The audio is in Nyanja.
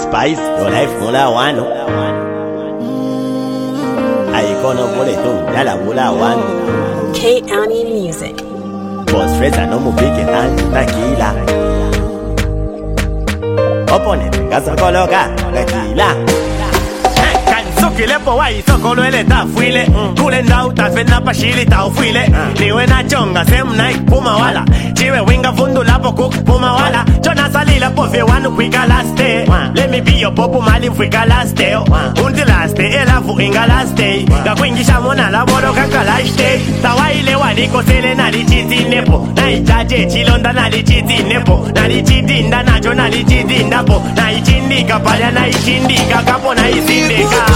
Spice, your life mula wano. Icon of Boleto, Yala Mula one. K County Music. Boss Fresa no mu big and Nakila. Opponent, Gasakologa, Nakila. Kilepo wai soko lwele tafuile Kule ndau tafena pashili taufuile Niwe na chonga same night puma wala Chiwe winga fundu lapo cook puma wala Chona salila po fe wanu kwika last day Let me be your popu mali mfwika last day Unti last day elafu inga last day Kakwingisha mona la moro kaka last day Tawaile waniko sele nalichiti nepo Naichaje chilonda nalichiti nepo Nalichiti nda nacho nalichiti ndapo Naichindika paya naichindika kapo naisindika